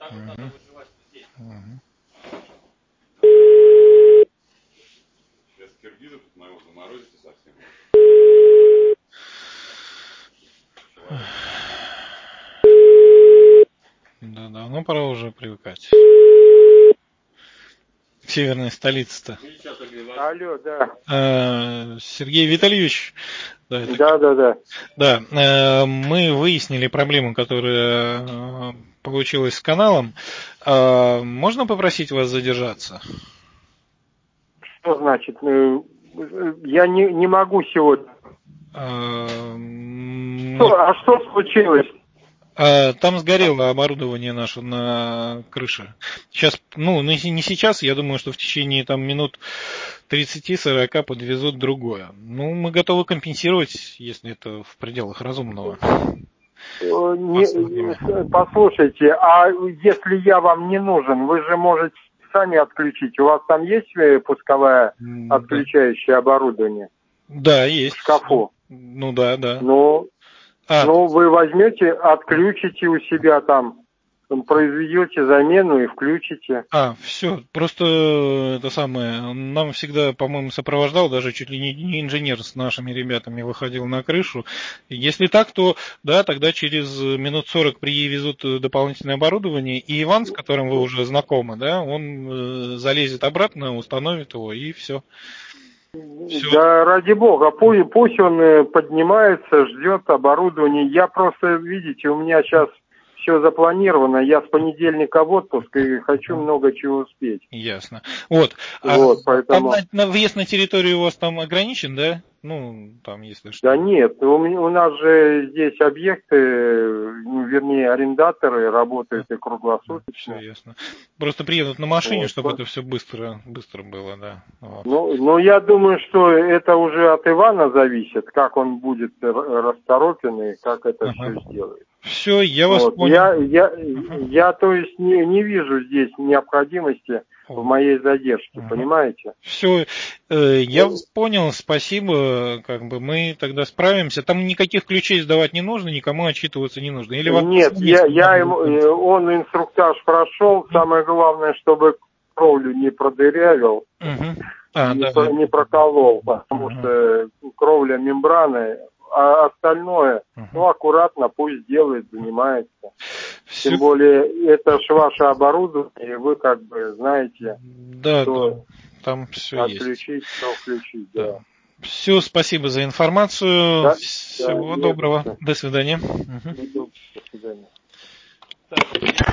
Мгм. Мгм. Сейчас киргизов моего заморозите совсем. Да, давно пора уже привыкать. К северной столице-то. Алло, да. Сергей Витальевич, да, Да. мы выяснили проблему, которая получилась с каналом. Можно попросить вас задержаться? Что значит? Я не могу сегодня. Что случилось? Там сгорело оборудование наше на крыше. Сейчас, не сейчас, я думаю, что в течение минут 30-40 подвезут другое. Мы готовы компенсировать, если это в пределах разумного. Послушайте, а если я вам не нужен, вы же можете сами отключить. У вас там есть пусковая отключающее оборудование? Да, есть. В шкафу? Да. Вы возьмете, отключите у себя там, произведете замену и включите. Все. Просто нам всегда, по-моему, сопровождал, даже чуть ли не инженер с нашими ребятами выходил на крышу. Если так, то да, тогда через минут 40 привезут дополнительное оборудование, и Иван, с которым вы уже знакомы, да, он залезет обратно, установит его, и все. Да ради бога, пусть он поднимается, ждет оборудование. Я просто, видите, у меня сейчас все запланировано. Я с понедельника в отпуск и хочу много чего успеть. Ясно. Поэтому... Въезд на территорию у вас там ограничен, да? Если что. Да нет, у нас же здесь объекты, вернее, арендаторы работают и круглосуточно. Все ясно. Просто приедут на машине, чтобы это все быстро было, да. Я думаю, что это уже от Ивана зависит, как он будет расторопен и как это все сделает. Все, я вас понял. Я, то есть, не вижу здесь необходимости в моей задержке, понимаете? Все, я вас понял, спасибо, мы тогда справимся. Там никаких ключей сдавать не нужно, никому отчитываться не нужно. Или Нет, он инструктаж прошел, самое главное, чтобы кровлю не продырявил, не проколол, потому что кровля мембраны, а остальное, аккуратно пусть делает, занимается. Тем более, это ж ваше оборудование, и вы знаете, что там все отключить, что включить, да. Все, спасибо за информацию. Да? Всего доброго. До свидания. До свидания.